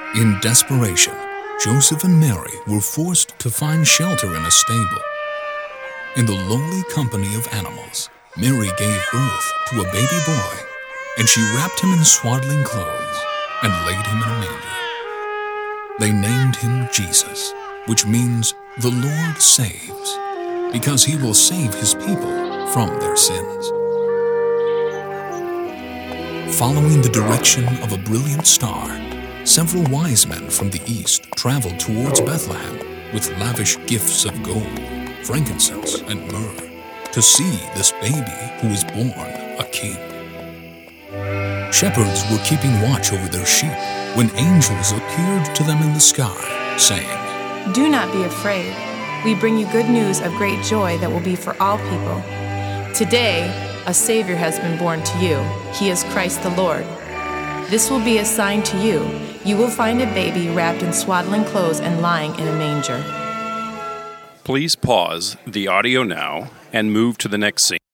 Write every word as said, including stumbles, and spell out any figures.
In desperation, Joseph and Mary were forced to find shelter in a stable. In the lowly company of animals, Mary gave birth to a baby boy, and she wrapped him in swaddling clothes and laid him in a manger. They named him Jesus, which means the Lord saves, because he will save his people from their sins. Following the direction of a brilliant star, several wise men from the east traveled towards Bethlehem with lavish gifts of gold, frankincense, and myrrh to see this baby who was born a king. Shepherds were keeping watch over their sheep when angels appeared to them in the sky, saying, "Do not be afraid. We bring you good news of great joy that will be for all people. Today, a Savior has been born to you. He is Christ the Lord. This will be a sign to you. You will find a baby wrapped in swaddling clothes and lying in a manger." Please pause the audio now and move to the next scene.